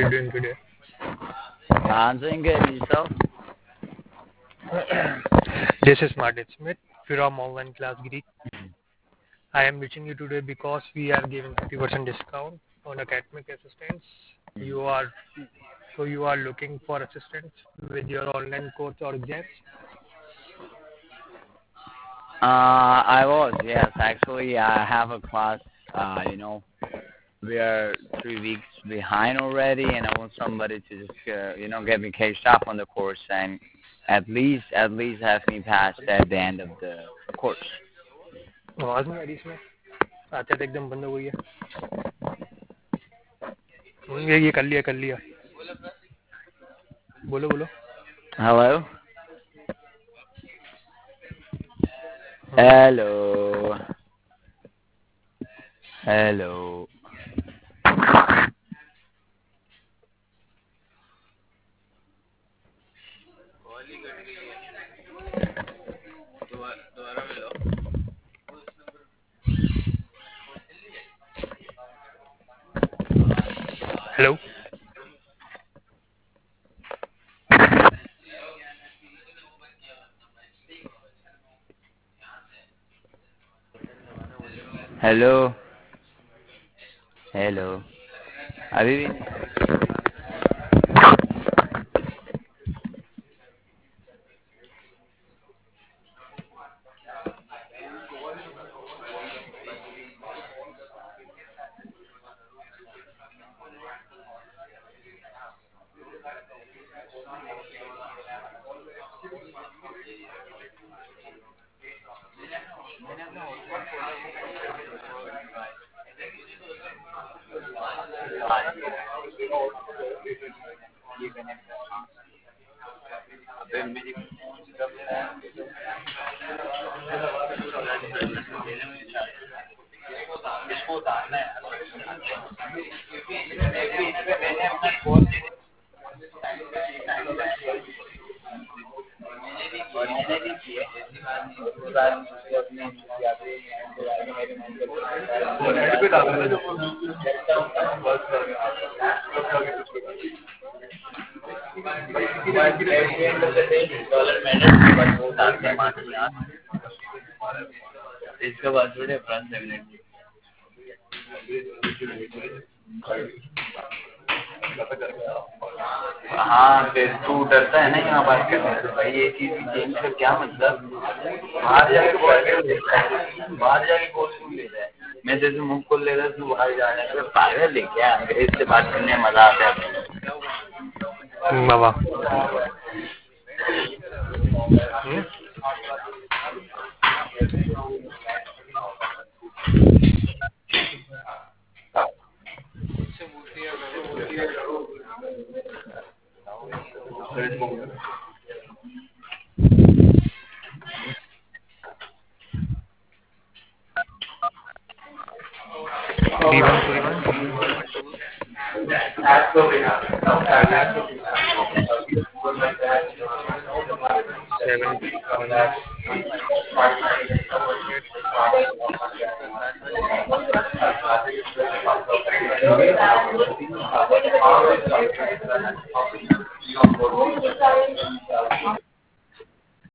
you doing today? I'm doing good. And yourself? This is Martin Smith from Online Class Greek. I am reaching you today because we are giving 50% discount on academic assistance. You are looking for assistance with your online course or exams. I was, yes. Actually, I have a class, we are 3 weeks behind already, and I want somebody to just, get me catched up on the course and at least have me pass at the end of the course. आवाज नहीं आ रही इसमें आते तो एकदम बंद हो गई है ये कर लिया बोलो Hello? Hello. Hello. Hello Hello. Hello. अभी भी इसके बाद थोड़े फ्रंट डेफिनेटली हाँ फिर तू डरता है ना यहाँ बात करने से भाई ये चीज भी चेंज कर क्या मतलब बाहर जाके कोर्स क्यों ले रहा है मैं जैसे मुंह खोल ले रहा तू बाहर जा रहा है पागल है क्या अंग्रेज से बात करने में मजा आता है बाबा